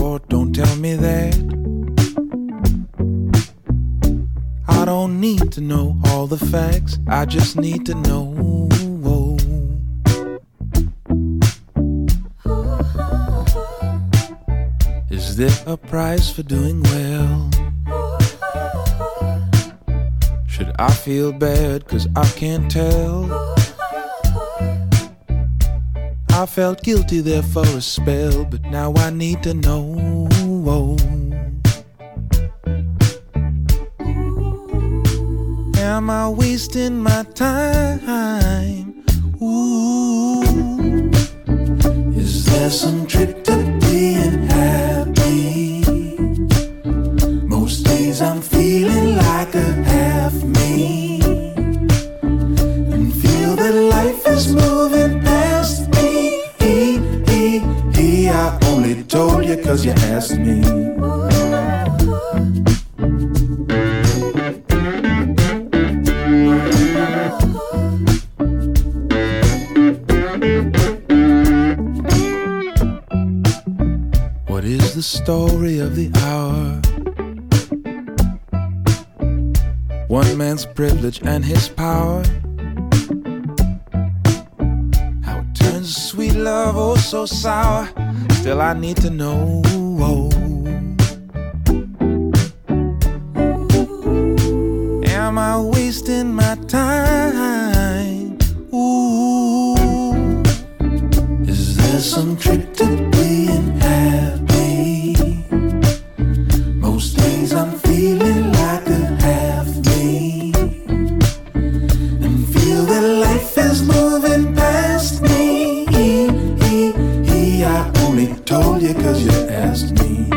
before, don't tell me that. I don't need to know all the facts, I just need to know. Is there a price for doing well? Should I feel bad 'cause I can't tell? I felt guilty there for a spell, but now I need to know. Am I wasting my time? Ooh. Is there some trick to being happy? Most days I'm feeling like a half me, and feel that life is moving past me. I only told you 'cause you asked me. What is the story of the hour? One man's privilege and his power, how it turns sweet love oh so sour. Still I need to know. Am I wasting my time? Ooh. Is there some trick to being happy? Most days I'm feeling like a half me, and feel that life is moving past me. I only told you 'cause you asked me.